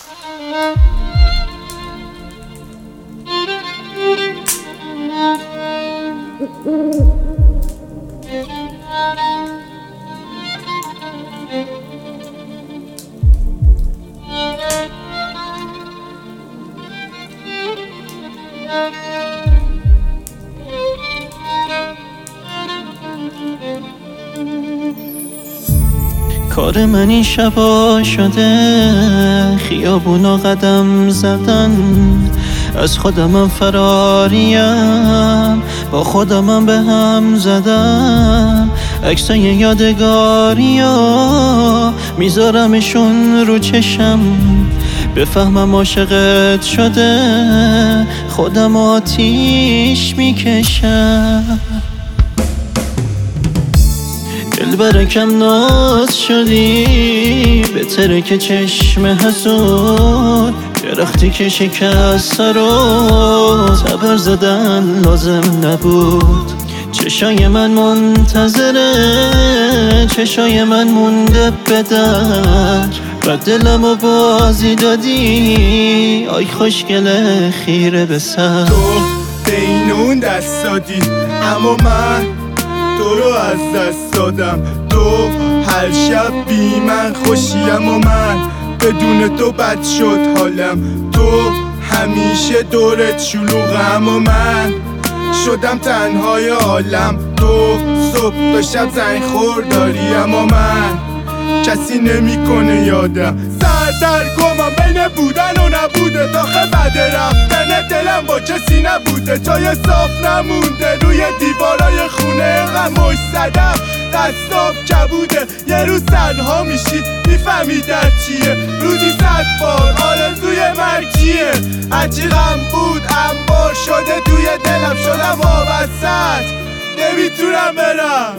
کار من این شبا شده خیابونا قدم زدن، از خودمم فراریم، با خودمم به هم زدم. عکسای یادگاریا میذارمشون رو چشم، بفهمم عاشقت شده خودم آتیش میکشم. دلبرکم ناز شدی به ترک چشم حسود، درختی که شکست رو تبر زدن لازم نبود. چشای من منتظره، چشای من مونده به در، و دلم و بازی دادی آی خوشگله خیره به سر. تو به این اون دست دادی اما من تو رو از دست دادم. تو هر شب بی من خوشیم و من بدون تو بد شد حالم. تو همیشه دورت شلوغم و من شدم تنهای عالم. تو صبح تا شب زنگ خور داری اما من کسی نمیکنه یادم. سردرگمم بین بودن و نبوده، داخل بعد رفتن دلم با کسی نبوده. جای صاف نمونده روی دیوارای خونه، غمش زدم دستام کبوده. یه روز تنها میشی میفهمی در چیه، روزی 100 بار آرزوی مرگیه. هرچی غم بود انبار شده توی دلم، شدم وابستت نمیتونم برم.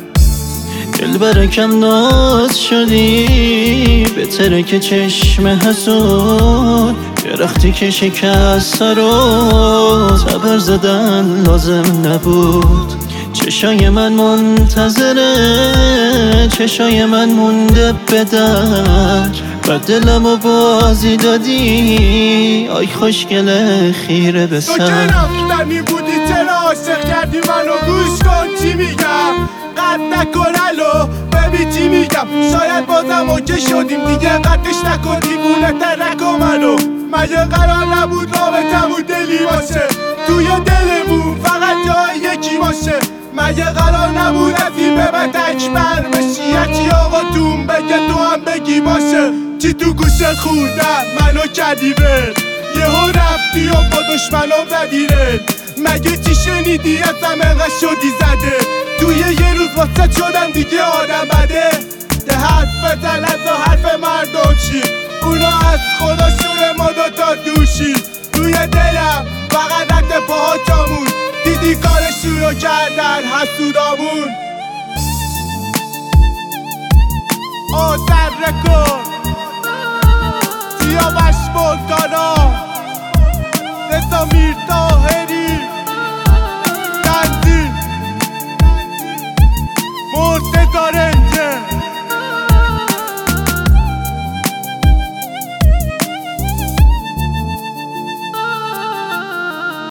دلبرکم ناز شدی به ترک چشم حسود، درختی که شکست رو تبر زدن لازم نبود. چشای من منتظره، چشای من مونده به در، و دلم و بازی دادی آی خوشگله خیره به سر. تو که رفتنی بودی چرا عاشق کردی منو؟ گوش کن چی میگم، قد نکن الو ببین چی میگم. شاید بازم اوکی شدیم دیگه، قدش نکن دیوونه تر نکن منو. مگه قرار نبود رابطمون دلی باشه، توی دلمون فقط جای یکی باشه؟ مگه قرار نبود از این به بعد اکبر بشی، یکی آقا تون بگه تو هم بگی باشه؟ چی تو گوشه خوردن منو کردی ول، یهو رفتی و با دشمنم زدی رل. مگه چی شنیدی ازم انقدر شدی زده؟ توی یه روز واسه شدم دیگه آدم بده. ده حرف بزن از حرف مردم چی، اونا از خداشون ما دوتا دوشی. توی دلم فقط رد پاها جامون، دیدی کارشون رو کردن حسودامون. آذر رکن سیاوش بلگانا رضا میرتا